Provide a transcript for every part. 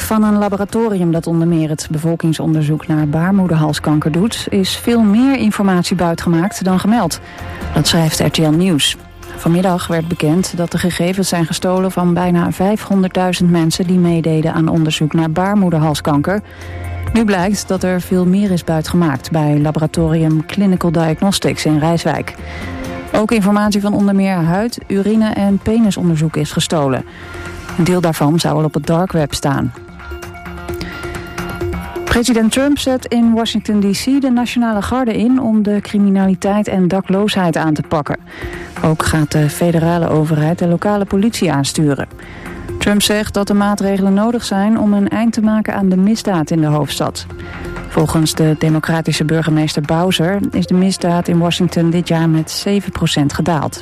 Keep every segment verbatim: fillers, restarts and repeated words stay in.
van een laboratorium dat onder meer het bevolkingsonderzoek naar baarmoederhalskanker doet, is veel meer informatie buitgemaakt dan gemeld. Dat schrijft R T L Nieuws. Vanmiddag werd bekend dat de gegevens zijn gestolen van bijna vijfhonderdduizend mensen die meededen aan onderzoek naar baarmoederhalskanker. Nu blijkt dat er veel meer is buitgemaakt bij laboratorium Clinical Diagnostics in Rijswijk. Ook informatie van onder meer huid, urine en penisonderzoek is gestolen. Een deel daarvan zou al op het dark web staan. President Trump zet in Washington D C de Nationale Garde in om de criminaliteit en dakloosheid aan te pakken. Ook gaat de federale overheid de lokale politie aansturen. Trump zegt dat de maatregelen nodig zijn om een eind te maken aan de misdaad in de hoofdstad. Volgens de democratische burgemeester Bowser is de misdaad in Washington dit jaar met zeven procent gedaald.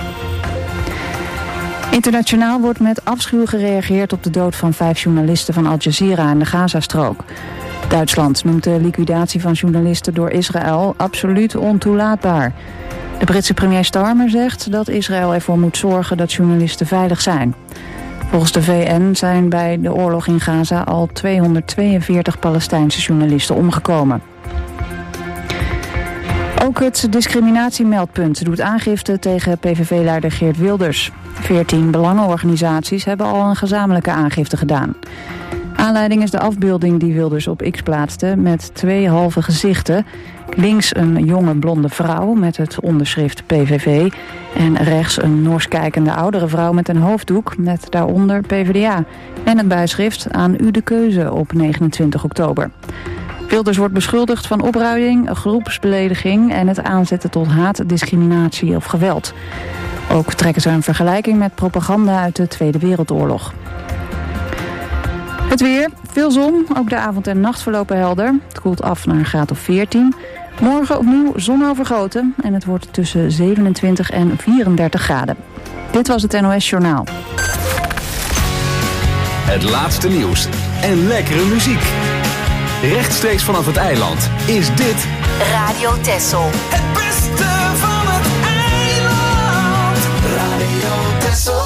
Internationaal wordt met afschuw gereageerd op de dood van vijf journalisten van Al Jazeera in de Gazastrook. Duitsland noemt de liquidatie van journalisten door Israël absoluut ontoelaatbaar. De Britse premier Starmer zegt dat Israël ervoor moet zorgen dat journalisten veilig zijn. Volgens de V N zijn bij de oorlog in Gaza al tweehonderdtweeënveertig Palestijnse journalisten omgekomen. Ook het discriminatiemeldpunt doet aangifte tegen P V V-leider Geert Wilders. Veertien belangenorganisaties hebben al een gezamenlijke aangifte gedaan. Aanleiding is de afbeelding die Wilders op X plaatste met twee halve gezichten. Links een jonge blonde vrouw met het onderschrift P V V... en rechts een Noors kijkende oudere vrouw met een hoofddoek met daaronder P V D A. En het bijschrift aan u de keuze op negenentwintig oktober. Wilders wordt beschuldigd van opruiing, groepsbelediging en het aanzetten tot haat, discriminatie of geweld. Ook trekken ze een vergelijking met propaganda uit de Tweede Wereldoorlog. Het weer, veel zon, ook de avond en nacht verlopen helder. Het koelt af naar een graad of veertien. Morgen opnieuw zon overgoten en het wordt tussen zevenentwintig en vierendertig graden. Dit was het N O S Journaal. Het laatste nieuws en lekkere muziek. Rechtstreeks vanaf het eiland is dit Radio Texel. Het beste van het eiland. Radio Texel.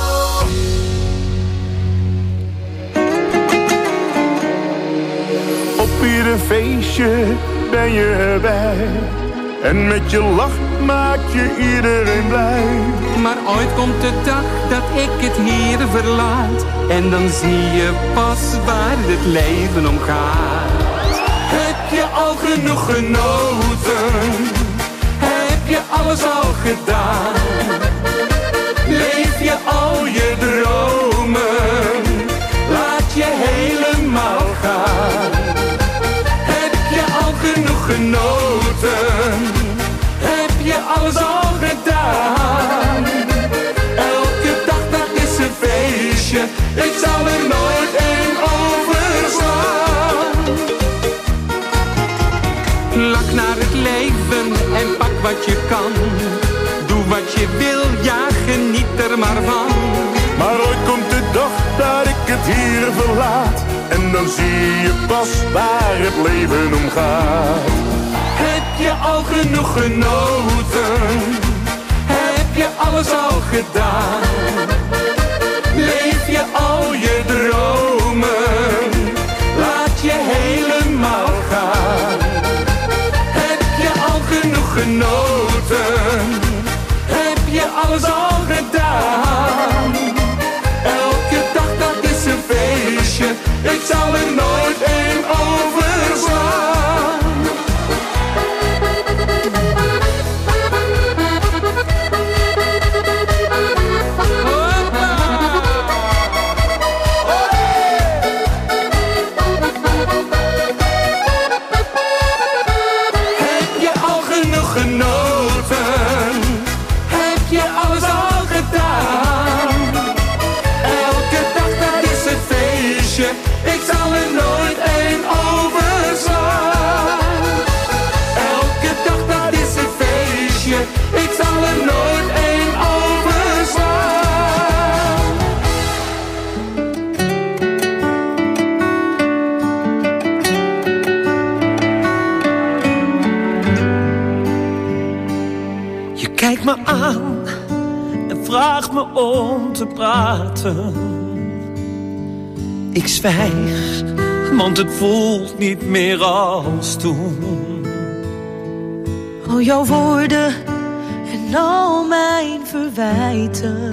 Op ieder feestje ben je erbij. En met je lach maak je iedereen blij. Maar ooit komt de dag dat ik het hier verlaat. En dan zie je pas waar het leven om gaat. Heb je al genoeg genoten? Heb je alles al gedaan? Leef je al je dromen? Laat je helemaal gaan. Heb je al genoeg genoten? Heb je alles al gedaan? Elke dag dat is een feestje. Ik zal er nooit een overslaan. Lach naar het leven en pak wat je kan. Doe wat je wil, ja, geniet er maar van. Maar ooit komt de dag dat ik het hier verlaat. En dan zie je pas waar het leven om gaat. Heb je al genoeg genoten? Heb je alles al gedaan? Leef je al je dromen? Laat je helemaal gaan. Heb je al genoeg genoten? Heb je alles al gedaan? Elke dag dat is een feestje. Ik zal er nooit een overslaan. Kijk me aan en vraag me om te praten. Ik zwijg want het voelt niet meer als toen. Al jouw woorden en al mijn verwijten,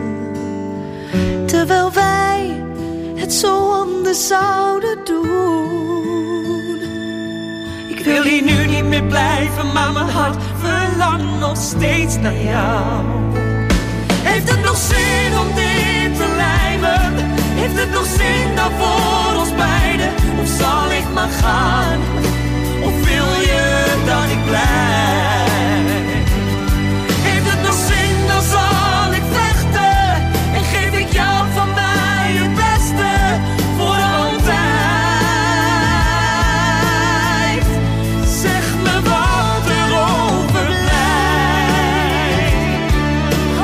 terwijl wij het zo anders zouden doen. Ik wil hier nu niet meer blijven, maar mijn hart verlangt nog steeds naar jou. Heeft het nog zin om dit te lijmen? Heeft het nog zin dan voor ons beiden? Of zal ik maar gaan? Of wil je dat ik blijf? Heeft het nog zin, dan zal ik vechten. En geef ik jou van mij het beste voor altijd. Zeg me wat er overblijft. Oh,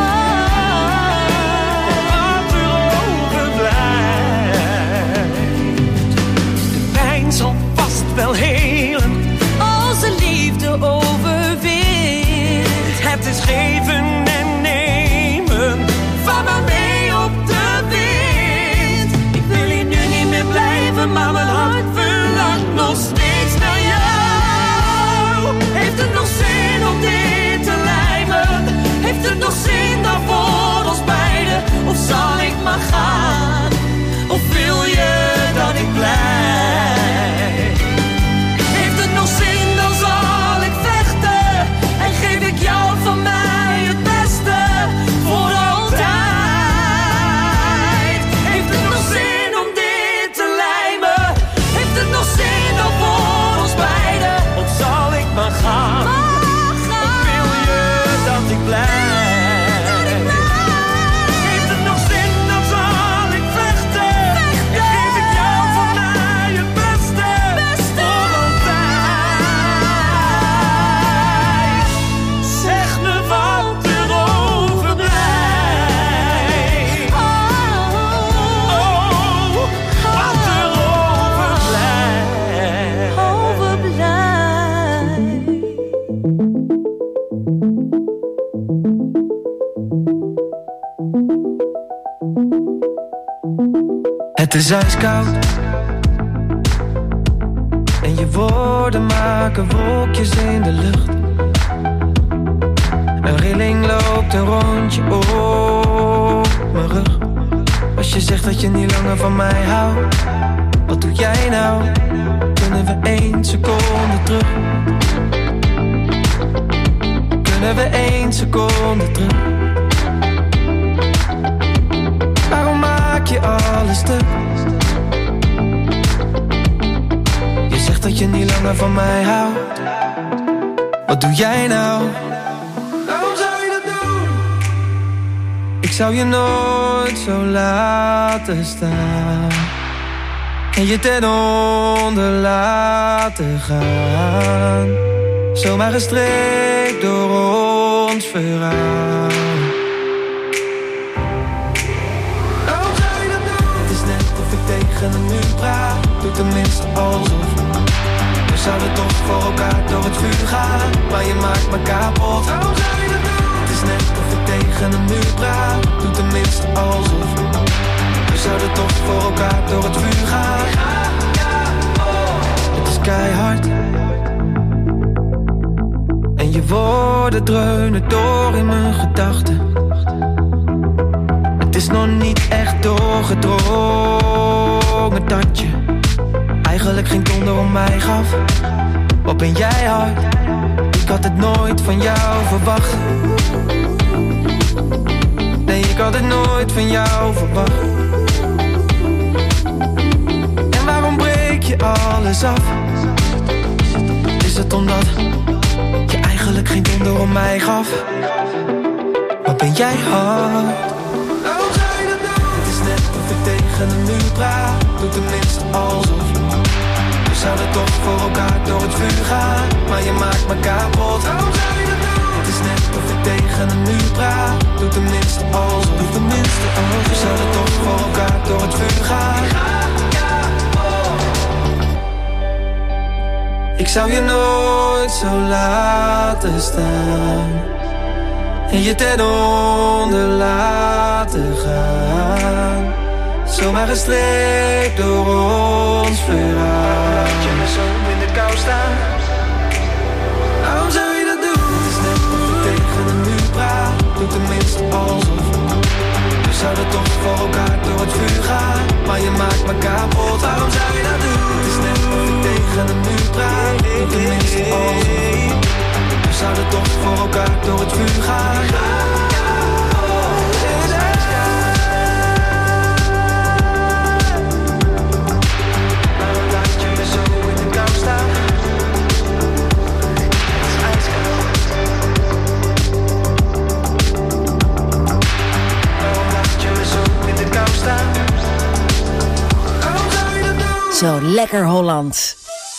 Wat er overblijft. De pijn zal vast wel helen als de liefde overwint. Het is geven en nemen, Vaar maar mee op de wind. ik wil hier nu niet meer blijven, maar mijn hart verlangt nog steeds naar jou. Heeft het nog zin om dit te lijmen? Heeft het nog zin dan voor ons beiden? Of zal ik maar gaan? Of wil je dat ik blijf? Heeft het nog zin, dan zal ik vechten. En geef ik jou van mij het beste voor altijd. Heeft het nog zin om dit te lijmen? Heeft het nog zin dan voor ons beiden? Of zal ik maar gaan? Of wil je dat ik blijf? Heeft het nog zin, dan zal ik vechten. En geef ik jou van mij het beste voor altijd. Zeg me wat er overblijft. Oh, Oh, wat er overblijft. overblijft. Het is ijskoud en je woorden maken wolkjes in de lucht. Een rilling loopt een rondje op mijn rug. Als je zegt dat je niet langer van mij houdt, wat doe jij nou? Kunnen we één seconde terug? Kunnen we één seconde terug? Waarom maak je alles stuk? Je zegt dat je niet langer van mij houdt. Wat doe jij nou? Waarom zou je dat doen? Ik zou je nooit zo laten staan en je ten onder laten gaan. Zomaar gestreekt door ons verhaal. Waarom zou je dat doen? Het is net of ik tegen een muur praat. Doe tenminste alsof. We zouden toch voor elkaar door het vuur gaan, maar je maakt me kapot. Waarom zou je dat doen? Het is net of ik tegen een muur praat. Doe tenminste alsof. We zouden toch voor elkaar door het vuur gaan. Het is keihard en je woorden dreunen door in mijn gedachten. Het is nog niet echt doorgedrongen dat je eigenlijk geen donder om mij gaf. Wat ben jij hard? Ik had het nooit van jou verwacht. Nee, ik had het nooit van jou verwacht. En waarom breek je alles af? Is het omdat je eigenlijk geen donder om mij gaf? Wat ben jij hard? Waarom zou je dat doen? Het is net of ik tegen een muur praat. Doe tenminste alsof. We zouden toch voor elkaar door het vuur gaan, maar je maakt me kapot. Waarom zou je dat doen? Het is net of ik tegen een muur praat. Doe tenminste alsof. Doe tenminste alsof. We zouden toch voor elkaar door het vuur gaan. Ik zou je nooit zo laten staan en je ten onder laten gaan. Zomaar gestreekt door ons vuur. zouden toch voor elkaar door het vuur gaan. Maar je maakt me kapot, waarom zou je dat doen? Het is net of ik tegen een muur praat. Niet tenminste alsof. We zouden toch voor elkaar door het vuur gaan. Waarom laat je me zo in de kou staan? Het is ijskoud. Waarom laat je me zo in de kou staan? Waarom zou je dat doen? Zo lekker Holland.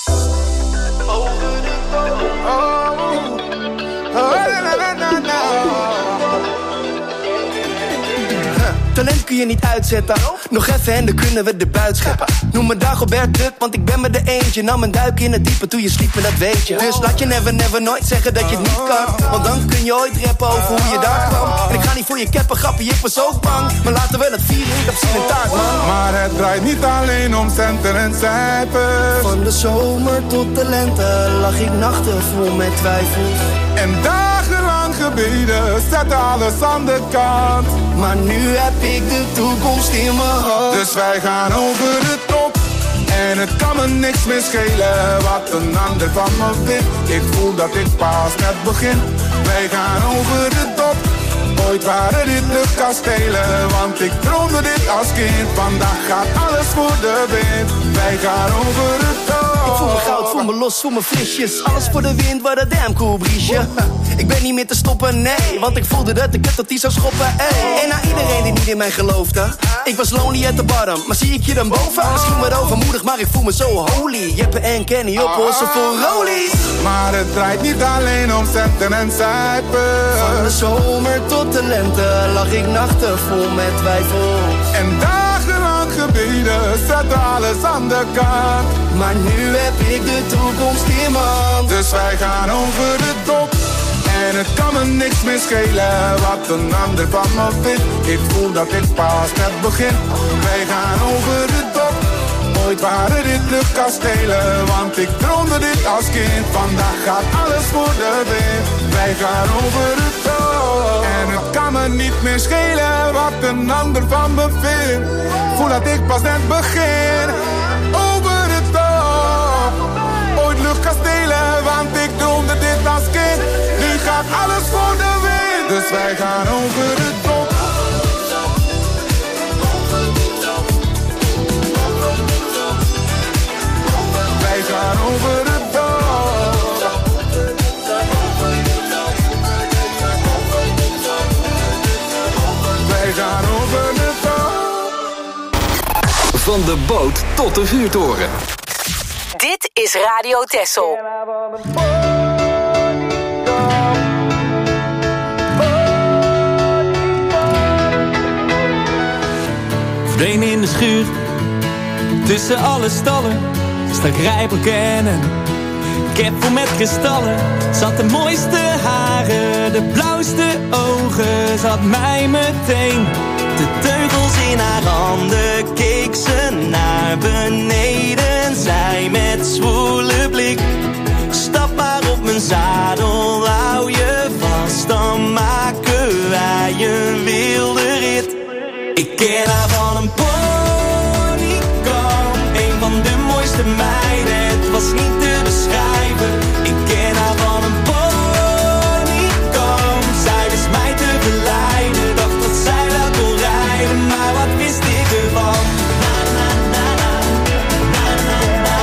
Talent kun je niet uitzetten. Nog even en dan kunnen we de buit scheppen. Noem me Dagobert Duck, want ik ben met de eentje. Nam een duik in het diepe toen je sliep en dat weet je. Dus laat je never never nooit zeggen dat je het niet kan. Want dan kun je ooit rappen over hoe je daar kwam. En ik ga niet voor je keppen grappie, ik was ook bang. Maar laten we dat vieren, ik heb zin in taart, man. Maar het draait niet alleen om centen en cijfers. Van de zomer tot de lente lag ik nachten vol met twijfels. En dagenlang gebeden, zetten alles aan de kant. Maar nu heb ik de toekomst in mijn hand. Dus wij gaan over de top. En het kan me niks meer schelen wat een ander van me vindt. Ik voel dat ik pas net begin. Wij gaan over de top. Ooit waren dit de kastelen, want ik droomde dit als kind. Vandaag gaat alles voor de wind. Wij gaan over de top. Ik voel me goud, voel me los, voel me frisjes. Alles voor de wind, wat een damn cool briesje. Ik ben niet meer te stoppen, nee. Want ik voelde dat ik het tot die zou schoppen, ey. En naar iedereen die niet in mij geloofde. Ik was lonely at the bottom, maar zie ik je dan boven? Misschien wat overmoedig, maar ik voel me zo holy. Jeppe en Kenny oplossen voor rollies. Maar het draait niet alleen om centen en cijfers. Van de zomer tot de lente lag ik nachten vol met twijfels. En dagenlang gebeden, zetten alles aan de kant. Maar nu heb ik de toekomst in mijn hand. Dus wij gaan over de top. En het kan me niks meer schelen wat een ander van me vindt. Ik voel dat ik pas net begin. Wij gaan over de top. Ooit waren dit luchtkastelen, want ik droomde dit als kind. Vandaag gaat alles voor de wind. Wij gaan over de top. En het kan me niet meer schelen wat een ander van me vindt. Voel dat ik pas net begin. Over de top. Ooit luchtkastelen, want ik droomde dit als kind. Nu gaat alles voor de wind. Dus wij gaan over de top. Wij gaan over de top. Wij gaan over de top. Van de boot tot de vuurtoren. Dit is Radio Texel. Verdwenen in de schuur, tussen alle stallen, stak rijpelijk en een cap vol met kristallen. Zat de mooiste haren, de blauwste ogen, zat mij meteen. De teugels in haar handen, keek ze naar beneden. Zij met zwoele blik, stap maar op mijn zadel, hou je vast, dan maken wij een wilde rit. Ik ken haar van een ponykamp, een van de mooiste meiden, het was niet te beschrijven. Ik ken haar van een ponykamp, zij wist mij te verleiden, dacht dat zij wel kon rijden, maar wat wist ik ervan? Na, na, na, na, na, na, na,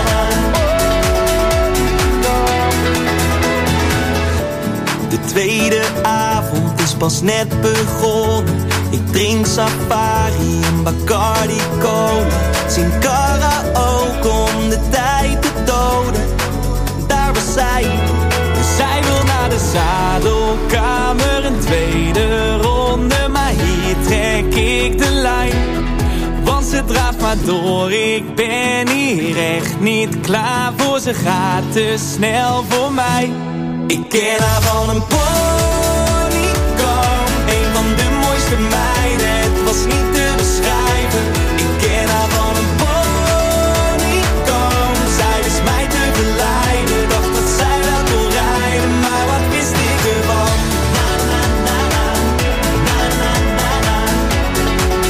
na. De tweede avond is pas net begonnen. Ik drink safari en Bacardi Cola. Zing karaoke om de tijd te doden. Daar was zij. Zij wil naar de zadelkamer. Een tweede ronde, maar hier trek ik de lijn. Want ze draaft maar door. Ik ben hier echt niet klaar voor. Ze gaat te snel voor mij. Ik ken haar van een ponykamp, een van de mooiste meiden, het was niet te beschrijven. Ik ken haar van een ponykamp, zij wist mij te verleiden, dacht dat zij wel kon rijden, maar wat wist ik ervan? Na, na, na, na, na, na, na, na.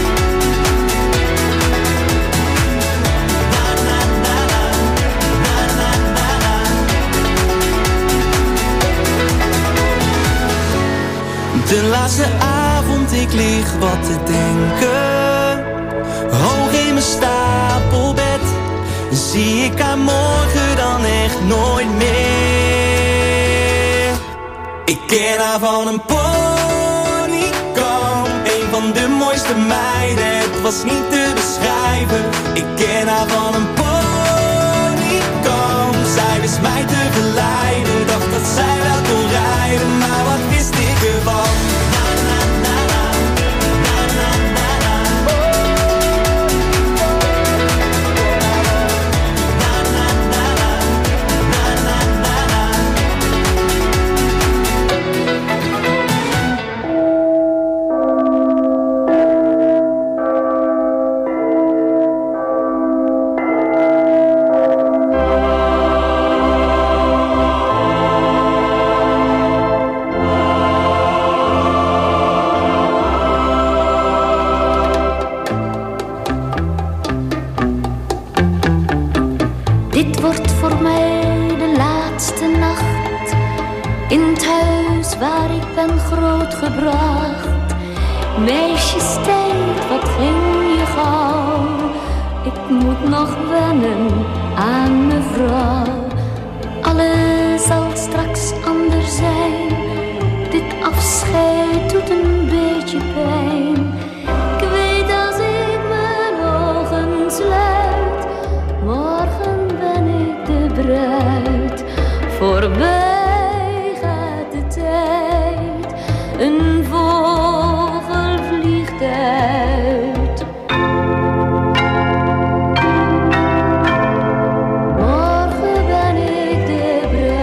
laatste avond, ik lig wat te denken. Hoog in mijn stapelbed, zie ik haar morgen dan echt nooit meer. Ik ken haar van een ponykamp, een van de mooiste meiden, het was niet te beschrijven. Ik ken haar van een ponykamp, zij wist mij te verleiden, dacht dat zij wel kon rijden, maar wat wist ik ervan? Na na na na, na na na na, na na na na, na na na na. Dit wordt voor mij de laatste nacht in het huis waar ik ben grootgebracht. Meisjestijd, wat ging je gauw? Ik moet nog wennen aan mevrouw. Alles zal straks anders zijn. Dit afscheid doet een beetje pijn. Ik weet als ik mijn ogen sluit, morgen ben ik de bruid. Voorbij gaat de tijd, een vogel vliegt uit. Morgen ben ik de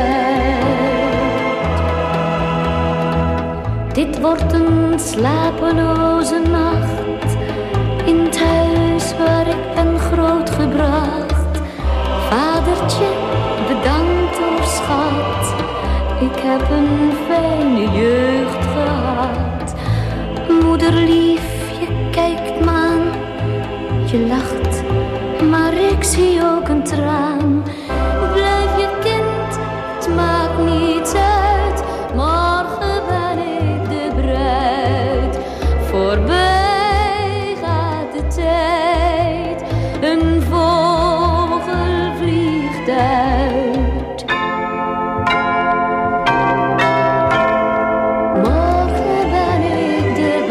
bruid. Dit wordt een slapeloze nacht in het huis waar ik ben grootgebracht. Vadertje, bedankt hoor schat, ik heb een fijne jeugd gehad. Moeder lief, je kijkt me aan, je lacht, maar ik zie ook een traan. Blijf je kind, het maakt niets uit, morgen ben ik de bruid. Voorbij gaat de tijd, een vogel vliegt uit. Morgen ben ik de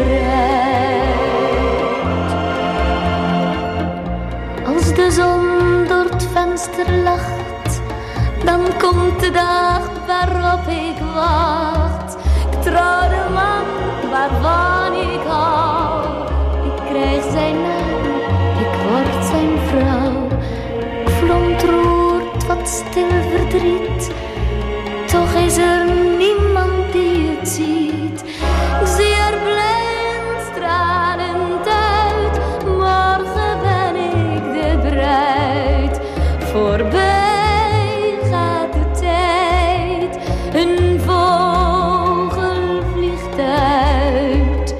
bruid. Als de zon door het venster lacht, dan komt de dag waarop ik wacht. Ik trouw de man waarvan ik hou. Ik krijg zijn naam, ik word zijn vrouw. Ik verontroerd wat stil verdriet, toch is er niemand die het ziet. Ik zie er blij en stralend uit, morgen ben ik de bruid. Voorbij gaat de tijd, een vogel vliegt uit.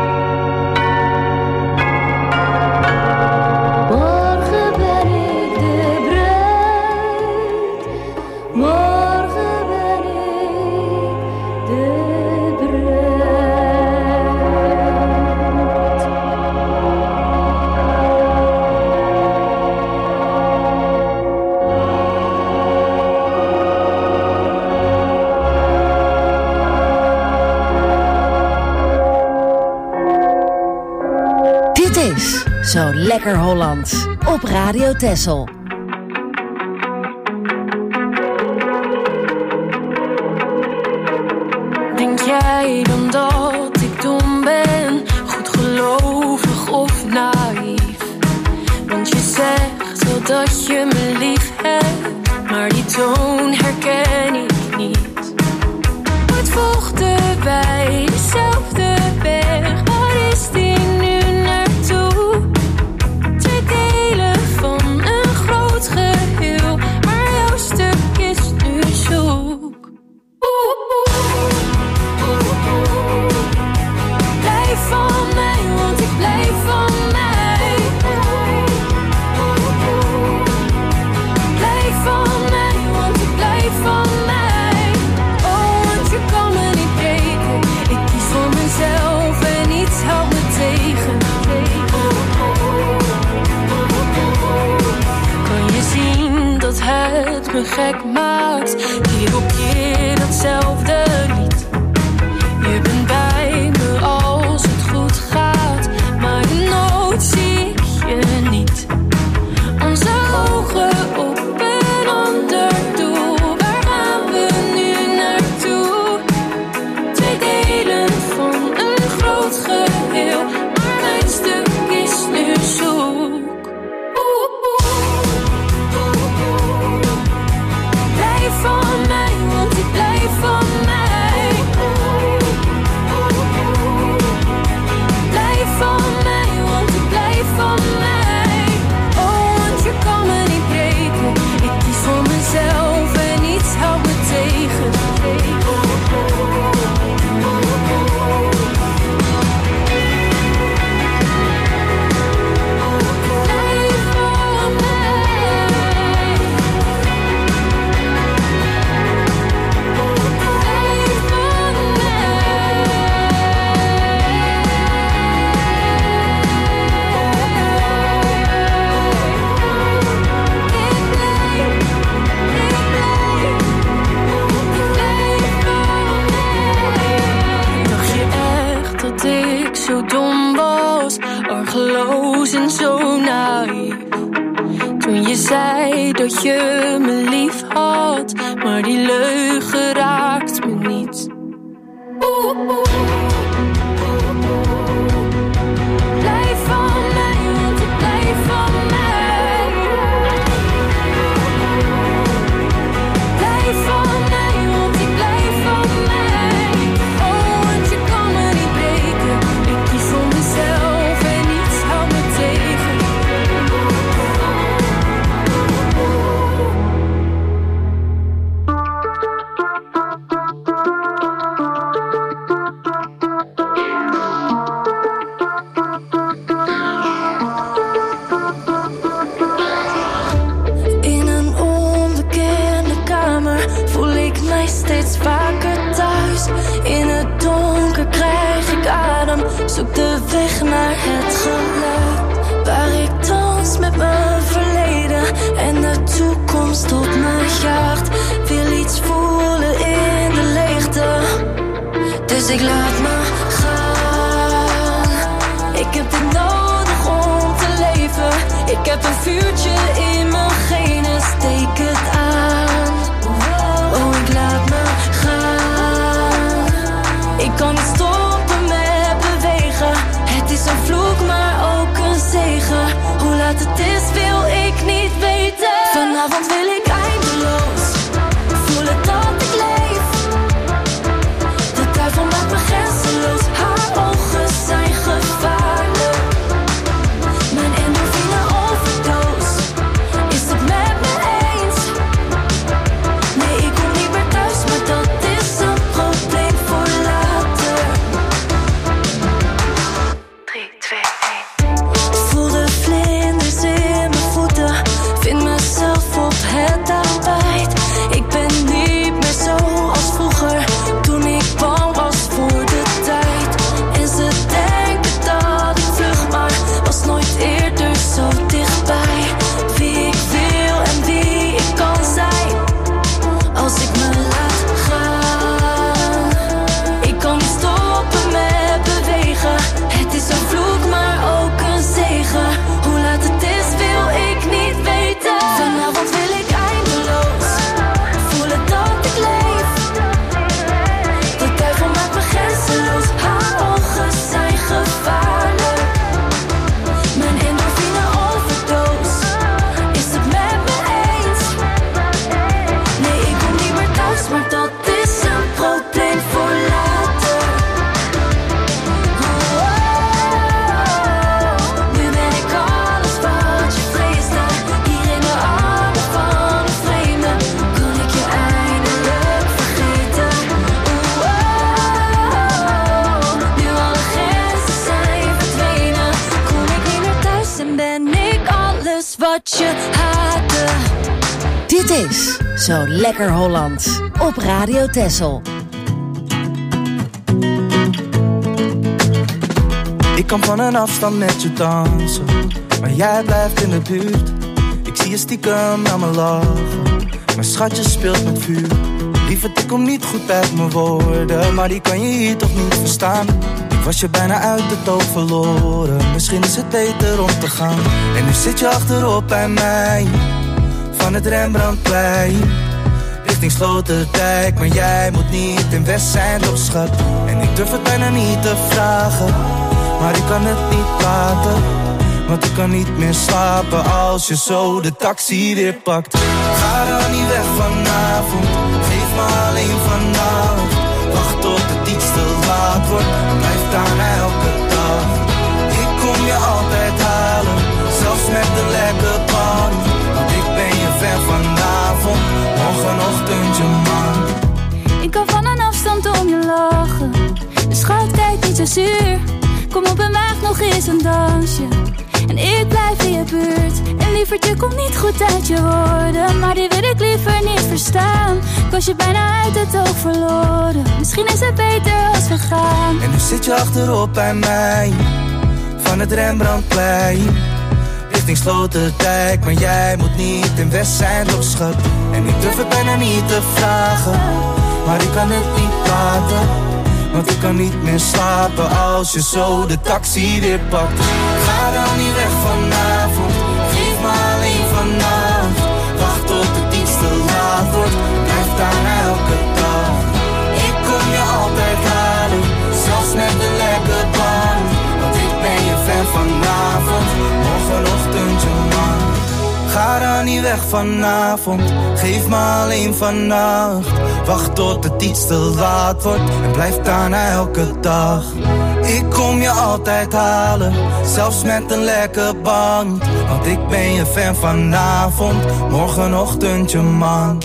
Morgen ben ik de bruid, morgen ben ik de bruid. Dit is Zo Lekker Hollands op Radio Texel. Denk jij dan dat ik dom ben, goedgelovig of naïef? Want je zegt wel dat je me lief hebt, maar die toon herken ik niet. Ooit volgden wij dezelfde weg, waar is die nu naartoe? Twee delen van een groot geheel, maar jouw stuk is nu zoek. Blijf van mij, want ik blijf van mij. Blijf van mij, want ik blijf van mij. dat het me gek maakt. Keer op keer datzelfde lied. Je bent bij me als het goed gaat, maar in nood zie ik je niet. Onze ogen op een ander doel. Waar gaan we nu naartoe? Twee delen van een groot geheel, maar mijn stuk is nu zoek. Blijf van mij, want ik blijf van mij. Blijf van mij, want ik blijf van mij. Oh, want je kan me niet breken. Ik kies voor mezelf en niets houdt me tegen. Zo dom was, argeloos en zo naïef. Toen je zei dat je me lief had, maar die leugen raakt me niet. Oeh, oeh. Blijf van mij, want ik blijf van mij. Blijf van mij, want ik blijf van mij. Oh, want je kan me niet breken. Ik kies voor mezelf en niets houdt me tegen. In een onbekende kamer voel ik mij steeds vaker thuis. In het donker krijg ik adem, zoek de weg naar het geluid. Waar ik dans met mijn verleden en de toekomst op me jaagt. Wil iets voelen in de leegte, dus ik laat me gaan. Ik heb dit nodig om te leven. Ik heb een vuurtje in mijn genen, steek het aan. Oh, ik laat me gaan. Ik kan niet stoppen met bewegen. Het is een vloek, maar ook een zegen. Hoe laat het is, wil ik niet weten. Vanavond wil ik eindeloos voelen dat ik leef. De duivel maakt me grenzeloos. Haar ogen zijn gevaarlijk. Mijn endorfine overdoos. Is het met me eens? Nee, ik kom niet meer thuis, maar dat is een probleem voor later. drie, twee, één. Voel de vlinders in mijn voeten. Vind mezelf op het tapijt. Ik ben niet meer zo als vroeger, toen ik bang was voor de tijd. En ze denken dat ik vlug, maar was nooit eerder zo dichtbij. Wie ik wil en wie ik kan zijn, als ik me laat gaan. Ik kan niet stoppen met bewegen. Het is een vloek, maar ook een zegen. Hoe laat het is, wil ik niet weten. Vanavond wil ik eindeloos voelen dat ik leef. De duivel maakt me grenzeloos. Haar ogen zijn gevaarlijk. Mijn endorfine overdoos. Is het met me eens? Nee, ik kom niet meer thuis, maar dat is een probleem voor later. Nu ben ik alles wat je vreesde. Hier in de armen van een vreemde. Kan ik je eindelijk vergeten? Nu alle grenzen zijn verdwenen. Kom ik niet meer thuis en ben ik alles wat je haatte. Dit is Zo Lekker Hollands op Radio Texel. Ik kan van een afstand met je dansen, maar jij blijft in de buurt. Ik zie je stiekem naar me lachen. Mijn schatje speelt met vuur. Lieverd, ik kom niet goed uit mijn woorden, maar die kan je hier toch niet verstaan. Ik was je bijna uit het oog verloren. Misschien is het beter om te gaan. En nu zit je achterop bij mij, van het Rembrandtplein richting Sloterdijk. Maar jij moet niet in West zijn, toch schat. En ik durf het bijna niet te vragen, maar ik kan het niet laten. Want ik kan niet meer slapen als je zo de taxi weer pakt. Ga dan niet weg vanavond, geef me alleen vannacht. Wacht tot het iets te laat wordt, blijf daar elke dag. Ik kom je altijd halen, zelfs met de lekke band. Want ik ben je ver vanavond, morgenochtend je man. Ik kan van een afstand om je lachen, de schat kijkt niet zo zuur. Kom op en maak nog eens een dansje, en ik blijf in je buurt. En lieverd, je komt niet goed uit je woorden, maar die wil ik liever niet verstaan. Ik was je bijna uit het oog verloren, misschien is het beter als we gaan. En nu zit je achterop bij mij, van het Rembrandtplein richting Sloterdijk. Maar jij moet niet in West zijn, toch schat. En ik durf het bijna niet te vragen, maar ik kan het niet laten. Want ik kan niet meer slapen als je zo de taxi weer pakt. Ga dan niet weg vanavond, geef me alleen vannacht. Wacht tot het iets te laat wordt, blijf daar elke dag. Ik kom je altijd halen, zelfs met de lekke band. Want ik ben je fan vanavond, morgenochtend je man. Ga dan niet weg vanavond, geef me alleen vannacht. Wacht tot het iets te laat wordt en blijf daarna elke dag. Ik kom je altijd halen, zelfs met een lekke band. Want ik ben je fan vanavond, morgenochtend je man.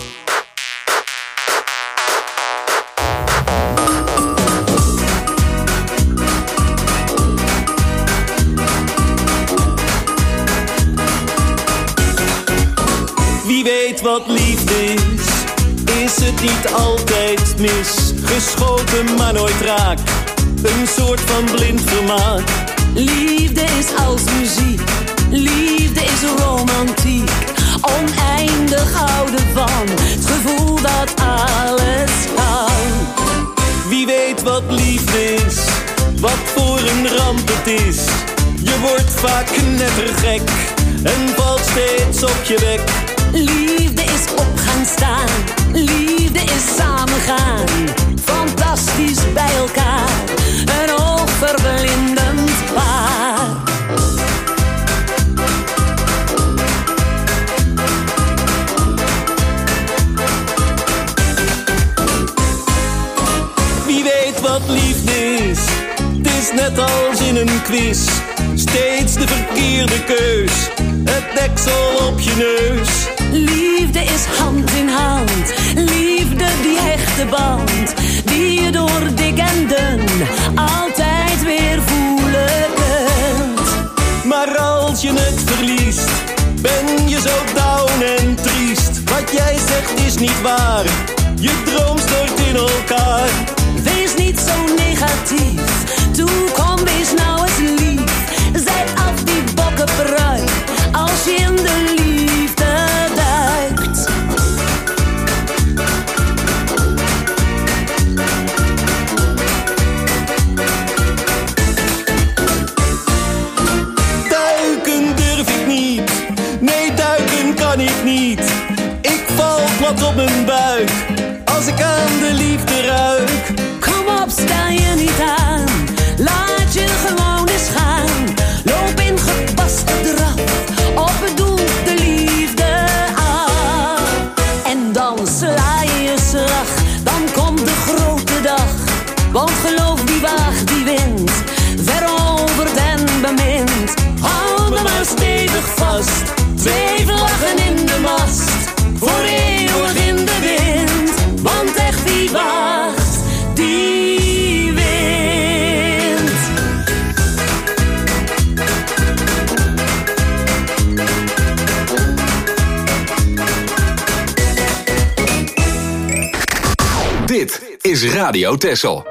Wie weet wat liefde is, is het niet altijd mis. Geschoten maar nooit raak, een soort van blind vermaak. Liefde is als muziek, liefde is romantiek. Oneindig houden van het gevoel dat alles kan. Wie weet wat liefde is, wat voor een ramp het is. Je wordt vaak knettergek en valt steeds op je bek. Liefde is op gaan staan, liefde is samen gaan. Fantastisch bij elkaar, een oogverblindend paar. Wie weet wat liefde is, het is net als in een quiz. Steeds de verkeerde keus, het deksel op je neus. Liefde is hand in hand, liefde die hechte band, die je door dik en dun altijd weer voelen kunt. Maar als je het verliest, ben je zo down en triest. Wat jij zegt is niet waar, je droom stort in elkaar. Wees niet zo negatief, toe kom wees nou eens lief. Zet af die bokkenpruik, als je in de liefde duikt. Duiken durf ik niet, nee duiken kan ik niet. Ik val plat op mijn buik, als ik aan de liefde ruik. Kom op, stel je niet aan, laat je gewoon eens gaan. Loop in gepaste draf, op het doel de liefde aan. En dan sla je je slag, dan komt de grote dag. Want geloof wie waagt die wint, veroverd en bemint. Hou me maar stevig vast, twee vlaggen in de mast. Voor eeuwig in de wind, want echt wie waagt, die wint. Dit is Radio Texel.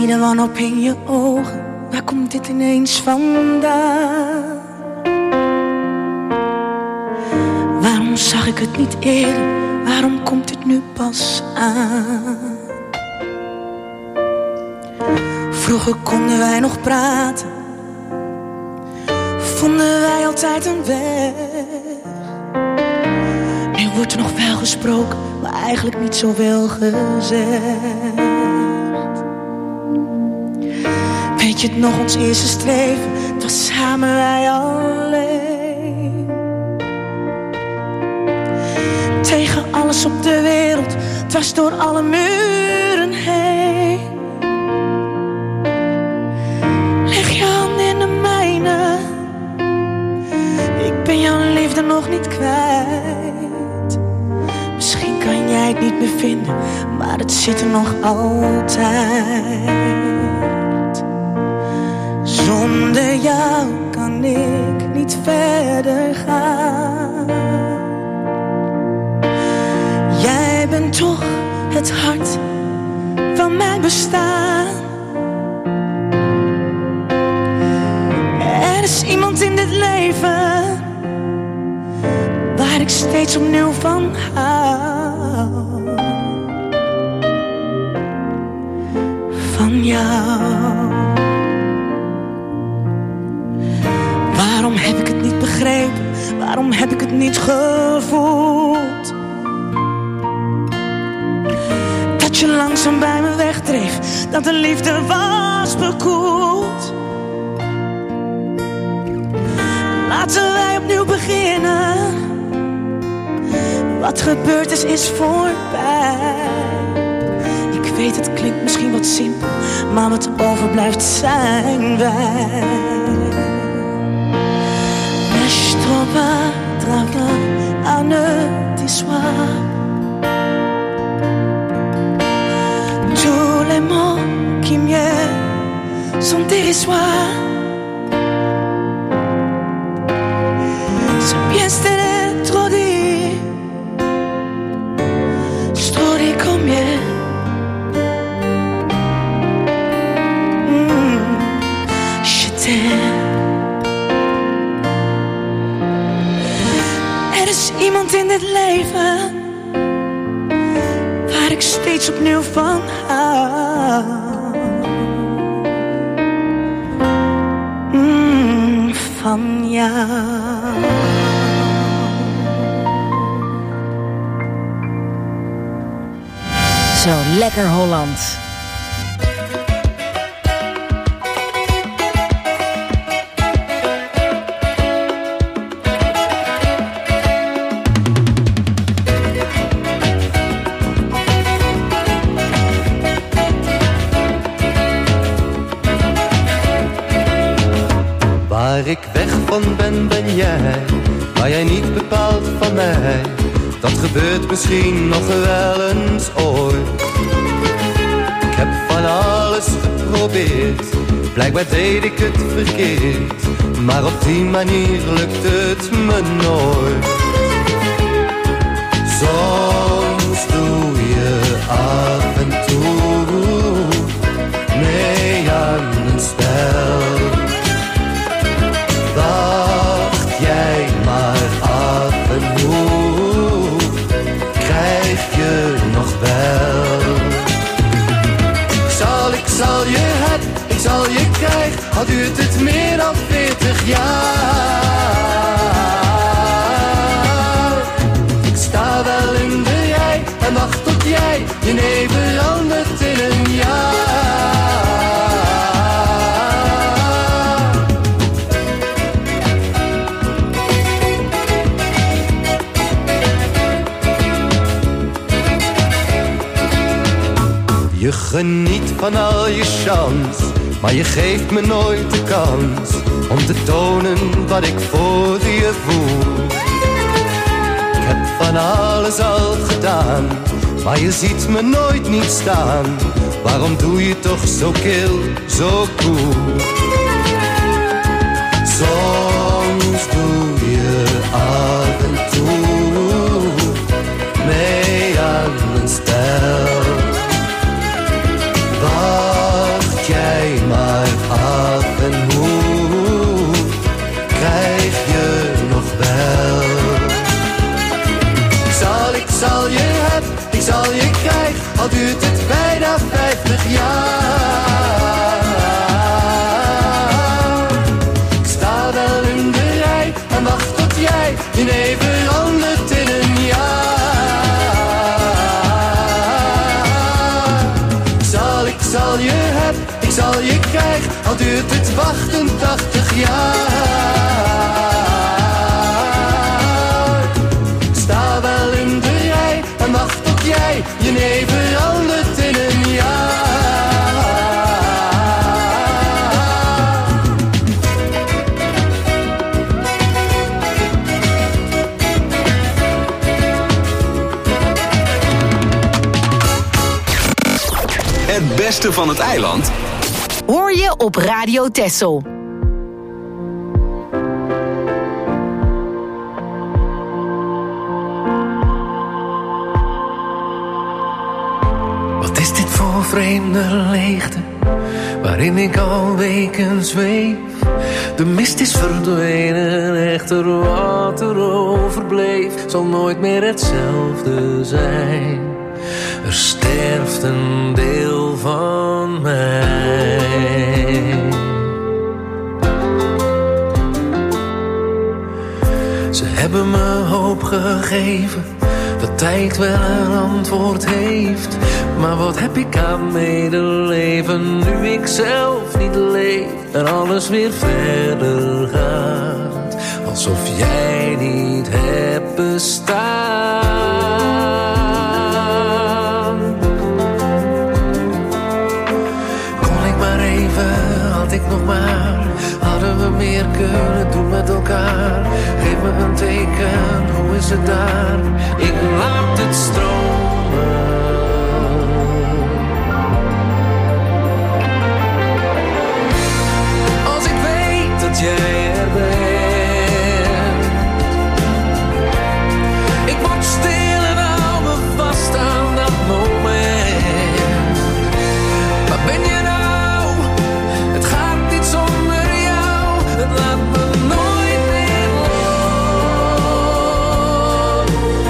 zie de wanhoop in je ogen. Waar komt dit ineens vandaan? Waarom zag ik het niet eerder? Waarom komt het nu pas aan? Vroeger konden wij nog praten, vonden wij altijd een weg. Nu wordt er nog wel gesproken, maar eigenlijk niet zoveel gezegd. Weet je het nog, ons eerste streven, het was samen wij alleen. Tegen alles op de wereld, het was door alle muren heen. Leg je hand in de mijne, ik ben jouw liefde nog niet kwijt. Misschien kan jij het niet meer vinden, maar het zit er nog altijd. Zonder jou kan ik niet verder gaan. Jij bent toch het hart van mijn bestaan. Er is iemand in dit leven waar ik steeds opnieuw van hou. Van jou. Waarom heb ik het niet begrepen? Waarom heb ik het niet gevoeld? Dat je langzaam bij me wegdreef, dat de liefde was bekoeld. Laten wij opnieuw beginnen. Wat gebeurd is, is voorbij. Ik weet, het klinkt misschien wat simpel, maar wat overblijft zijn wij. Je trouvera à ne t'issoir. Tous les mots qui mieux sont dérisoires. C'est bien c'était trop dit, c'est trop dit combien. Mm, je t'aime. Er is iemand in dit leven waar ik steeds opnieuw van hou. Mm, van jou. Zo lekker Holland. Waar ik weg van ben, ben jij, maar jij niet bepaald van mij. Dat gebeurt misschien nog wel eens ooit. Ik heb van alles geprobeerd, blijkbaar deed ik het verkeerd. Maar op die manier lukt het me nooit. Soms doe je af en toe mee aan een spel. Wacht jij maar af en hoe krijg je nog wel. Ik zal, ik zal je hebben, ik zal je krijgen, al duurt het meer dan veertig jaar. Ik sta wel in de rij en wacht tot jij je nee verandert in een jaar. Je geniet van al je chance, maar je geeft me nooit de kans om te tonen wat ik voor je voel. Ik heb van alles al gedaan, maar je ziet me nooit niet staan. Waarom doe je toch zo kil, zo cool? Soms doe je af en toe mee aan een spel. Wacht zal je heb, ik zal je krijg, al duurt het bijna vijftig jaar. Ik sta wel in de rij en wacht tot jij je nee verandert in een jaar. Ik zal, ik zal je heb, ik zal je krijg, al duurt het wachten tachtig jaar. Sta wel in de rij en wacht tot jij je nee verandert in een jaar. Het beste van het eiland hoor je op Radio Texel. Wat is dit voor vreemde leegte, waarin ik al weken zweef? De mist is verdwenen, echter wat er overbleef zal nooit meer hetzelfde zijn. Er sterft een deel van mij. Ze hebben me hoop gegeven, dat tijd wel een antwoord heeft. Maar wat heb ik aan medeleven, nu ik zelf niet leef en alles weer verder gaat, alsof jij niet hebt bestaan. Kon ik maar even, had ik nog maar, hadden we meer kunnen doen met elkaar. Geef me een teken, hoe is het daar? Ik laat het stromen. Als ik weet dat jij er bent, ik word stil en hou me vast aan dat moment. Waar ben je nou? Het gaat niet zonder jou. Het laat me nooit meer los.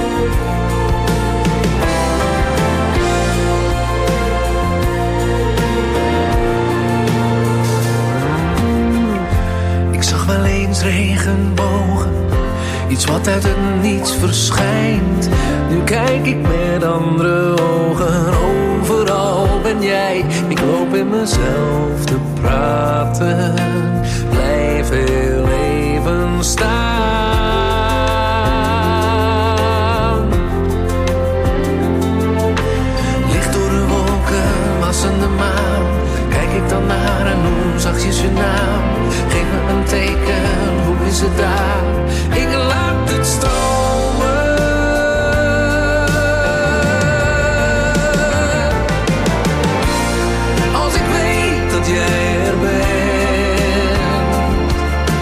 Ik zag wel eens regenbogen, iets wat uit het niets verschijnt. Nu kijk ik met andere ogen, overal ben jij. Ik loop in mezelf te praten, blijf heel even staan. Licht door de wolken, wassende maan, kijk ik dan naar en noem zachtjes je naam. Geef me een teken, hoe is het daar? Ik laat het stromen. Als ik weet dat jij er bent,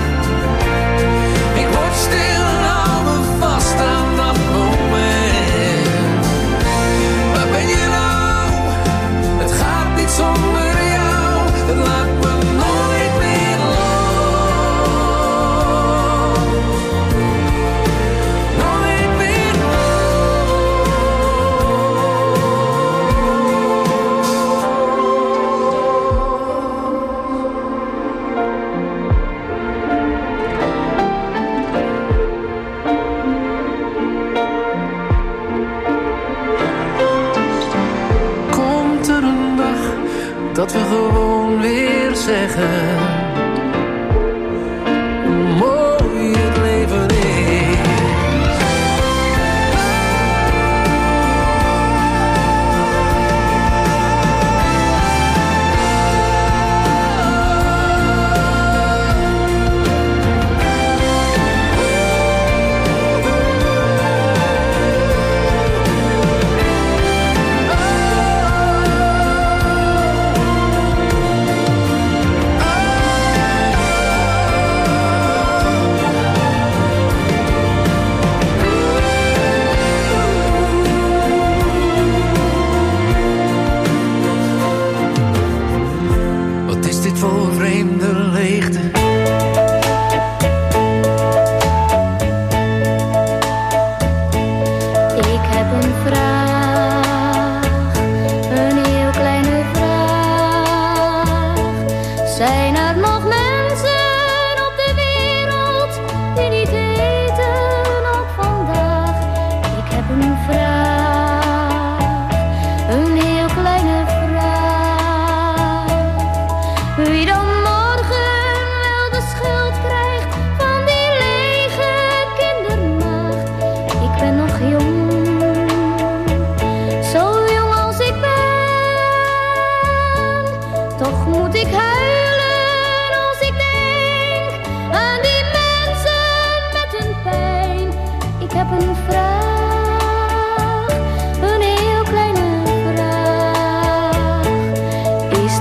ik word stil en hou me vast aan dat moment. Waar ben je nou? Het gaat niet zonder jou. Het laat me nooit meer los. Nooit meer komt er een dag dat we gewoon weer zeggen hoe mooi het leven is.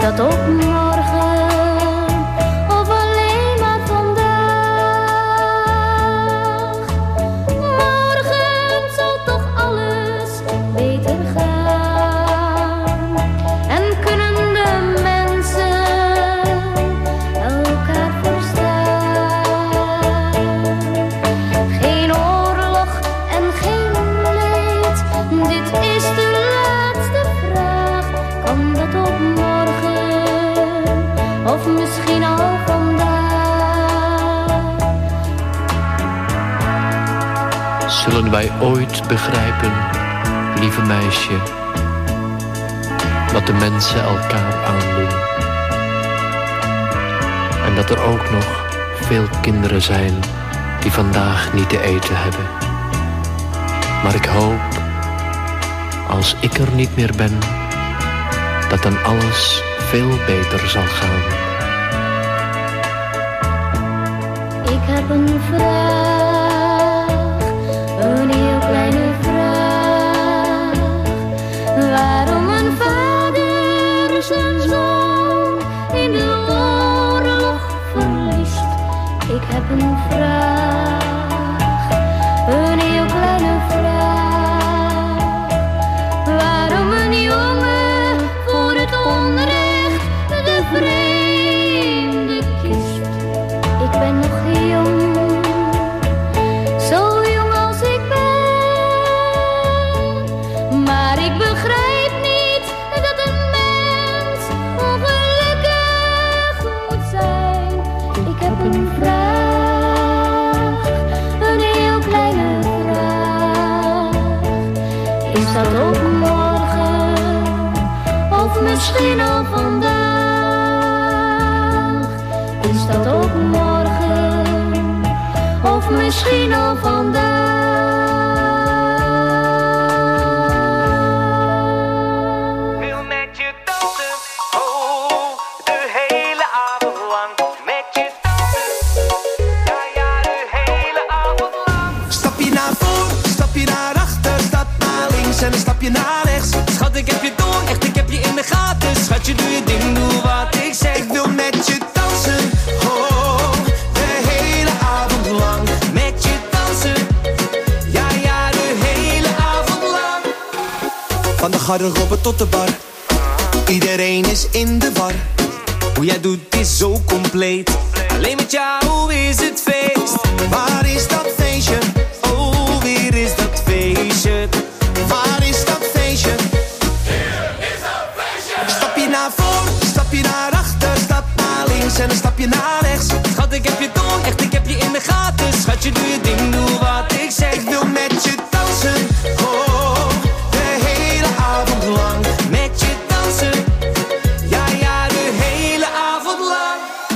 dat ook morgen of alleen maar vandaag? Morgen zal toch alles beter gaan en kunnen de mensen elkaar verstaan. Geen oorlog en geen leed, dit is de laatste vraag. Kan dat ook morgen of misschien al vandaag? Zullen wij ooit begrijpen, lieve meisje, wat de mensen elkaar aandoen? En dat er ook nog veel kinderen zijn die vandaag niet te eten hebben. Maar ik hoop, als ik er niet meer ben, dat dan alles veel beter zal gaan. Ik heb een vraag, een heel kleine vraag. Waarom een vader zijn zoon in de oorlog verliest? Ik heb een vraag, een heel kleine vraag. Waarom een jongen voor het onrecht de vreemde kiest? Ik ben nog jong, zo jong als ik ben, maar ik begrijp niet dat een mens ongelukkig moet zijn. Ik heb een vraag, een heel kleine vraag. Is dat ook morgen of misschien al vandaag? Is dat ook morgen of misschien al vandaag? Wil met je dansen, oh, de hele avond lang. Met je dansen, ja ja, de hele avond lang. Stapje naar voor, stapje naar achter, stap naar links en een stapje naar rechts. Schat, ik heb je door, echt, ik heb je in de gaten. Schatje, doe je ding, doe wat ik zeg. Ik wil met je dansen, oh, de hele avond lang. Met je dansen, ja ja, de hele avond lang. Van de garderobe tot de bar, iedereen is in de war. Hoe jij doet is zo compleet, alleen met jou is het feest. Waar is dat feestje? Oh, weer is dat feestje. Waar is dat feestje? Hier is dat feestje. Stapje naar voor, stapje naar achter, stap naar links en een stapje naar rechts. Schat, ik heb je door, echt, ik heb je in de gaten. Schatje, doe je ding, doe wat ik zeg. Ik wil met je dansen, oh, de hele avond lang. Met je dansen, ja ja, de hele avond lang.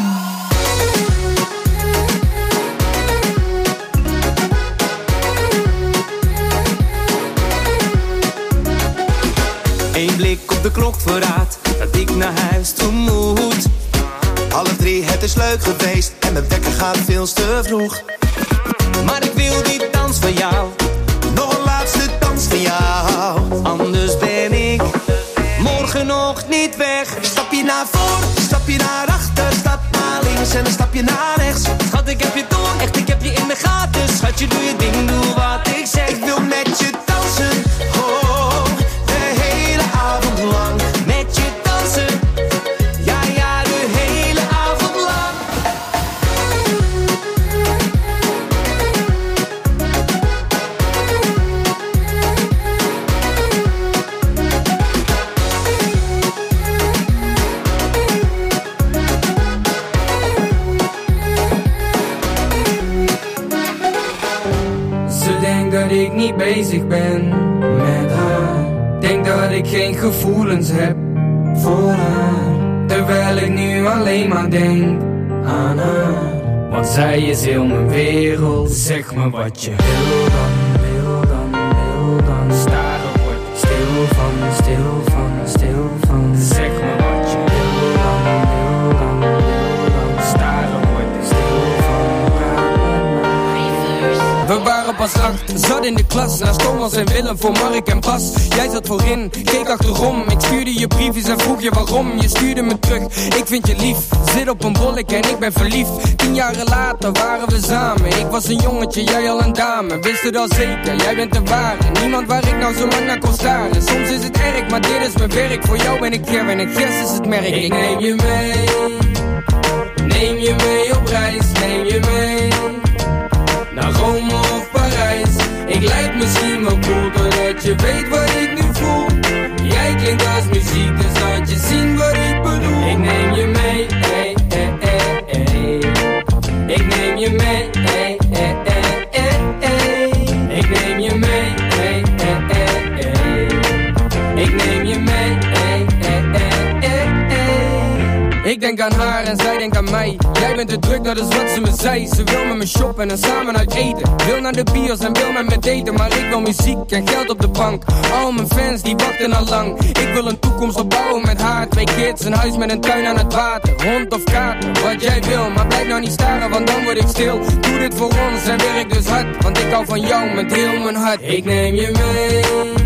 Eén blik op de klok verraadt dat ik naar huis toe moet. Alle drie, het is leuk geweest en mijn wekker gaat veel te vroeg. Maar ik wil die dans van jou, nog een laatste dans van jou. anders ben ik morgen nog niet weg. Stapje naar voor, stapje naar achter, stap naar links en een stapje naar rechts. Schat, ik heb je door, echt, ik heb je in de gaten. Schatje, doe je ding, doe wat ik zeg. Ik wil met je dansen, oh, de hele avond lang. Met je dansen, ja ja, de hele avond lang. Ze denkt dat ik niet bezig ben met haar. Denk dat ik geen gevoelens heb voor haar. Terwijl ik nu alleen maar denk aan haar. Want zij is heel mijn wereld. Zeg me wat je wil dan, wil dan, wil dan. Staren word stil van, stil van, stil van. Zeg me wat je wil dan, wil dan, wil dan. Staren word stil van, praat met mij. We waren pas acht, zat in de klas naast Thomas en Willem voor Mark en Bas. Jij zat voorin, keek achterom. Ik stuurde je briefjes en vroeg je waarom. Je stuurde me terug, ik vind je lief. Zit op een bolletje en ik ben verliefd. Tien jaren later waren we samen. Ik was een jongetje, jij al een dame. Wist het al zeker, jij bent de ware. Niemand waar ik nou zo lang naar kon staren. Soms is het erg, maar dit is mijn werk. Voor jou ben ik Ger en ik Gers is het merk. Ik neem je mee, neem je mee op reis. Neem je mee naar Rome of Parijs. Ik lijk misschien wel cool, doordat je weet wat ik nu voel. Jij klinkt als muziek, dus laat je zien wat ik bedoel. Ik neem je mee, hey, hey, hey, hey. Ik neem je mee, hey, hey, hey, hey, hey. Ik neem je mee, hey, hey, hey, hey. Ik neem je mee, hey, hey, hey, hey, hey. Ik denk aan haar en zij denkt aan mij. Jij bent te druk, dat is wat ze me zei. Ze wil met me shoppen en samen uit eten. Wil naar de bios en wil met me daten. Maar ik wil muziek en geld op de bank. Al mijn fans die wachten al lang. Ik wil een toekomst opbouwen met haar. Twee kids, een huis met een tuin aan het water. Hond of kater, wat jij wil. Maar blijf nou niet staren, want dan word ik stil. Doe dit voor ons en werk dus hard. Want ik hou van jou met heel mijn hart. Ik neem je mee,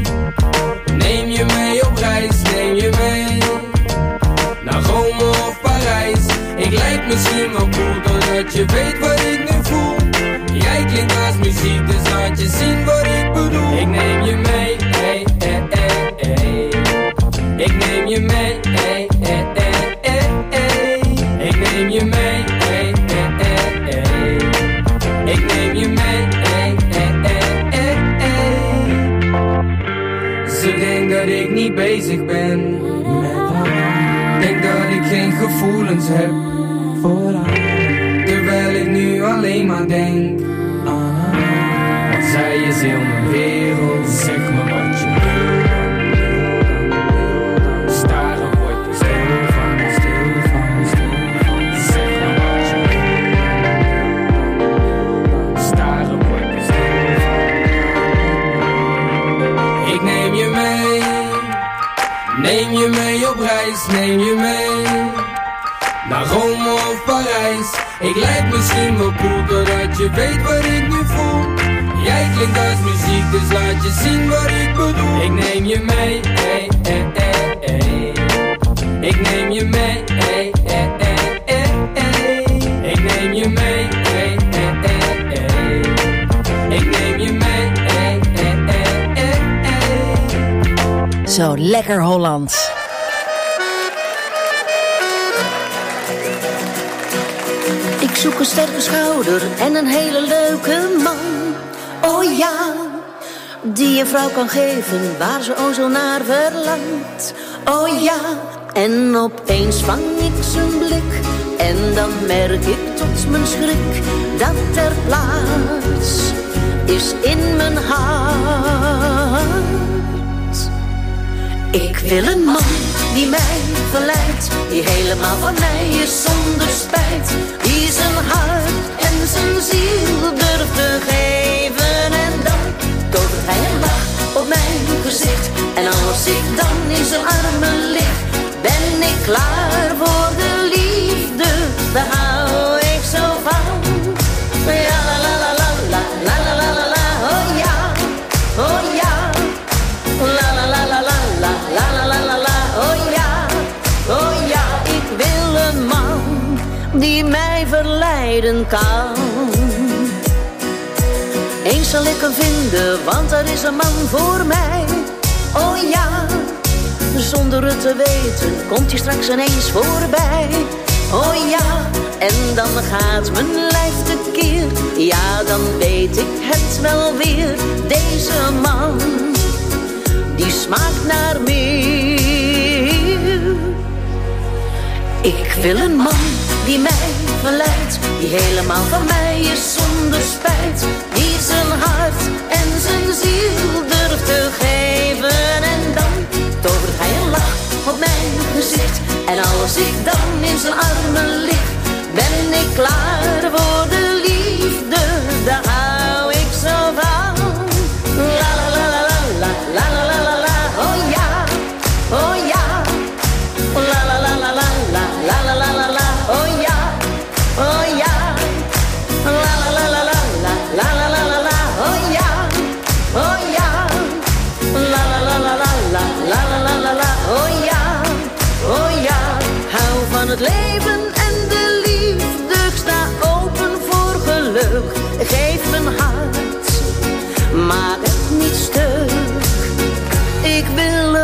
neem je mee op reis. Neem je mee naar Rome of Parijs. Ik lijk misschien wel cool, doordat je weet wat ik nu voel. Jij klinkt als muziek, dus laat je zien wat ik bedoel. Ik neem je mee, hey, hey, hey, hey. Ik neem je mee, hey, hey, hey, hey, hey. Ik neem je mee, hey, hey, hey, hey. Ik neem je mee, hey, hey, hey, hey, hey. Ze denkt dat ik niet bezig ben. Denk dat ik geen gevoelens heb voor haar. Terwijl ik nu alleen maar denk aan haar. Want zij is heel mijn wereld. Zeg me wat je wil. Staren word je stil van, stil van, stil van. Zeg me wat je wil. Staren word je stil van. Ik neem je mee. Neem je mee op reis, neem je mee naar Rome of Parijs. Ik lijk misschien wel cool, doordat je weet wat ik nu voel. Jij klinkt als muziek, dus laat je zien wat ik bedoel. Ik neem je mee, hey, hey, hey, hey. Ik neem je mee, hey, hey, hey, hey, hey. Ik neem je mee, hey, hey, hey, hey. Ik neem je mee, hey, hey, hey, hey, hey. Zo lekker Holland. Ik zoek een sterke schouder en een hele leuke man. Oh ja, die een vrouw kan geven waar ze o zo naar verlangt. Oh ja, en opeens vang ik zijn blik. En dan merk ik tot mijn schrik dat er plaats is in mijn hart. Ik wil een man die mij verleidt, die helemaal van mij is zonder spijt. Die zijn hart en zijn ziel durft te geven. En dan tovert hij een lach op mijn gezicht. En als ik dan in zijn armen lig, ben ik klaar voor de liefde. Daar hou ik zo van. Ja la la la la la la la la la la. Oh ja, oh ja. La la la la la la la la la la la. Oh ja, oh ja. Ik wil een man die mij verleiden kan. Eens zal ik hem vinden, want er is een man voor mij. Oh ja, zonder het te weten komt hij straks ineens voorbij. Oh ja, en dan gaat mijn lijf tekeer. Ja, dan weet ik het wel weer. Deze man, die smaakt naar meer. Ik wil een man die mij verleidt, die helemaal van mij is zonder spijt. Die zijn hart en zijn ziel durft te geven. En dan tovert hij een lach op mijn gezicht. En als ik dan in zijn armen lig, ben ik klaar voor de liefde. Daar hou ik zo van. La la la la la la la la la la. Oh ja, oh ja. La la la la la la la la la la la. Oh ja, oh ja. La la la la la la la la la la la. Oh ja, oh ja.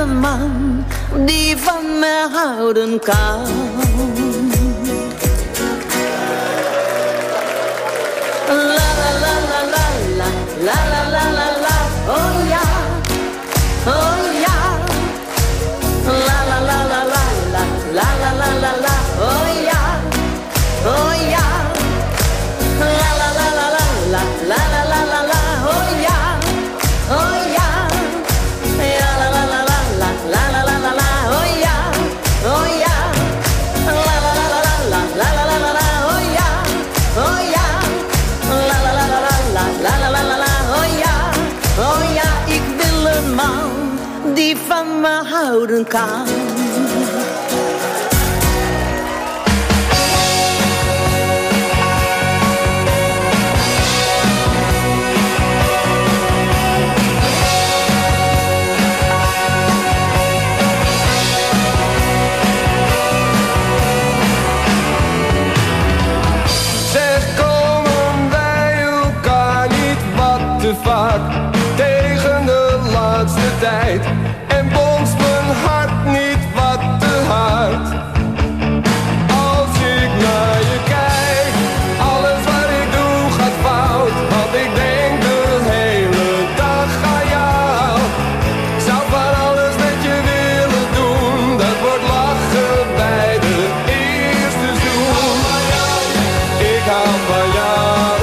een man die van me houden kan. La la la la la la, la la la la la, oh ja, oh ja. La la la la la la, la la la la la, oh ja, oh ja. La la la la la la, la la la la la, oh ja, oh ja. Ja la la la la la, la la la la la, oh ja, oh ja. La la la la la, la la la la la, oh ja, oh ja. La la la la la, la la la la la, oh ja, oh ja. Ik wil een man die van me houden kan. Vaak tegen de laatste tijd en bonst mijn hart niet wat te hard. Als ik naar je kijk, alles wat ik doe gaat fout, want ik denk de hele dag aan jou. Zou van alles met je willen doen, dat wordt lachen bij de eerste zoen. Ik hou van jou.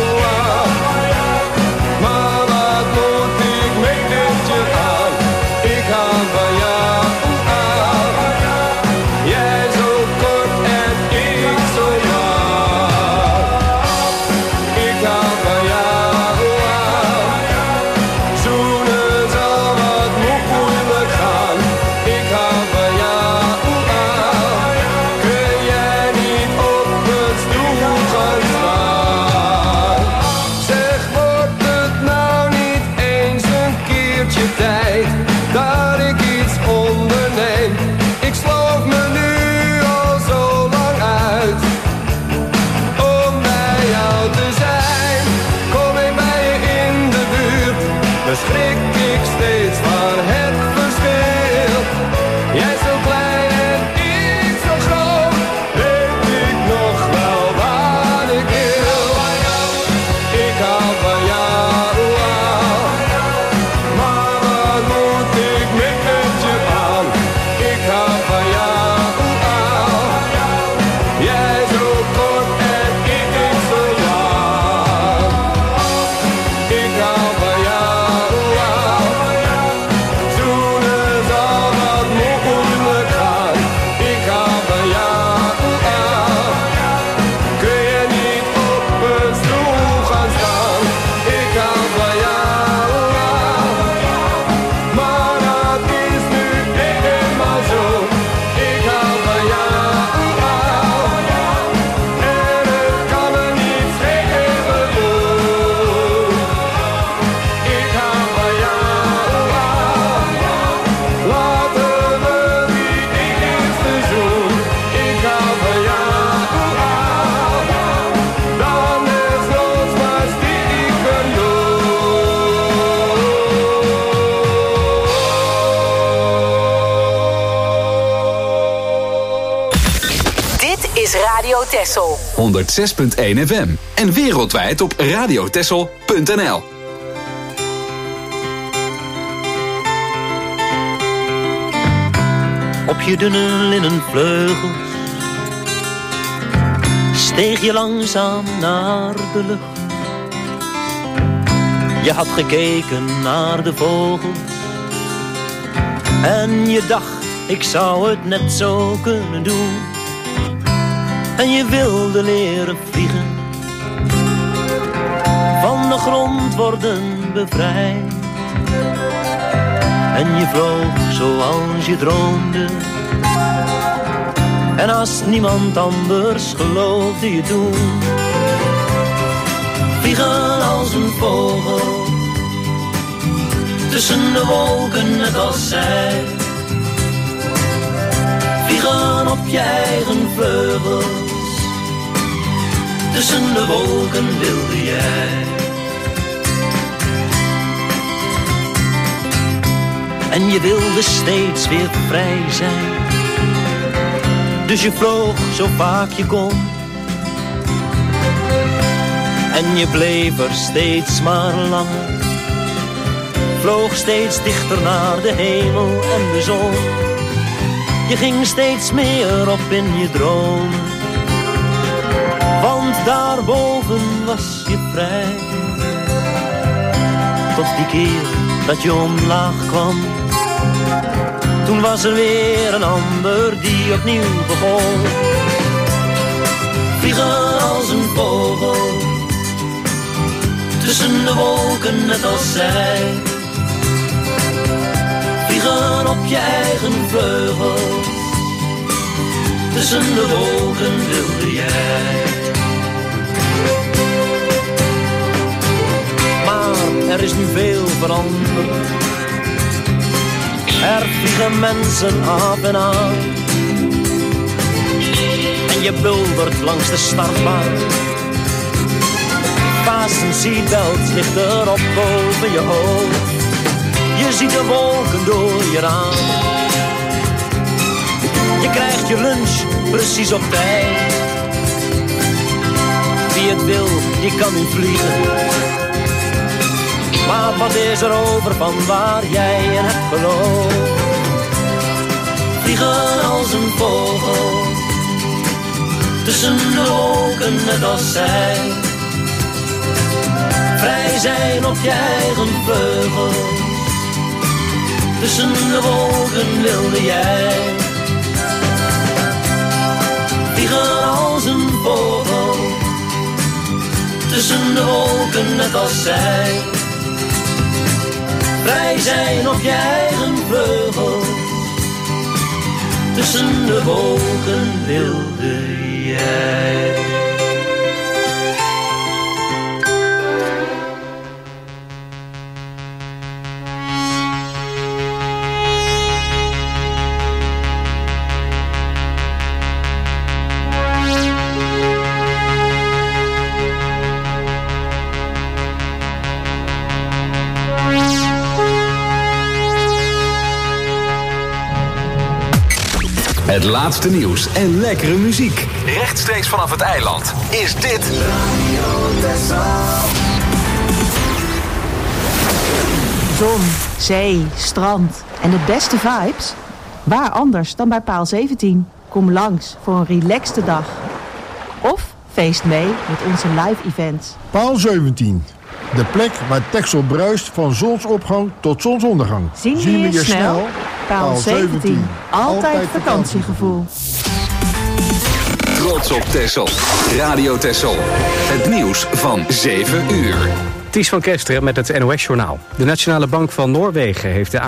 Texel honderd zes punt één F M en wereldwijd op radiotexel punt n l. Op je dunne linnen vleugels steeg je langzaam naar de lucht. Je had gekeken naar de vogels en je dacht, ik zou het net zo kunnen doen. En je wilde leren vliegen, van de grond worden bevrijd. En je vloog zoals je droomde, en als niemand anders geloofde je toen. Vliegen als een vogel, tussen de wolken net als zij. Vliegen op je eigen vleugels, tussen de wolken wilde jij. En je wilde steeds weer vrij zijn. Dus je vloog zo vaak je kon. En je bleef er steeds maar langer. Vloog steeds dichter naar de hemel en de zon. Je ging steeds meer op in je droom. Want daarboven was je vrij. Tot die keer dat je omlaag kwam. Toen was er weer een ander die opnieuw begon. Vliegen als een vogel. Tussen de wolken net als zij. Vliegen op je eigen vleugels. Tussen de wolken wilde jij. Maar er is nu veel veranderd. Er vliegen mensen af en aan. En je buldert langs de startbaan. Fasten seatbelt ligt erop boven je hoofd. Je ziet de wolken door je raam. Je krijgt je lunch precies op tijd. Wie het wil, die kan nu vliegen. Maar wat is er over van waar jij in hebt geloofd? Vliegen als een vogel. Tussen de wolken net als zij. Vrij zijn op je eigen vleugels. Tussen de wolken wilde jij. Vliegen als een vogel. Tussen de wolken net als zij. Vrij zijn op je eigen vleugels. Tussen de wolken wilde jij. Het laatste nieuws en lekkere muziek. Rechtstreeks vanaf het eiland is dit Zon, zee, strand en de beste vibes? Waar anders dan bij Paal zeventien? Kom langs voor een relaxte dag. Of feest mee met onze live events. Paal zeventien. De plek waar Texel bruist van zonsopgang tot zonsondergang. Zien we je, je snel? snel? Paal zeventien. Altijd, Altijd vakantiegevoel. Trots op Texel. Radio Texel. Het nieuws van zeven uur. Ties van Kesteren met het N O S-journaal. De Nationale Bank van Noorwegen heeft de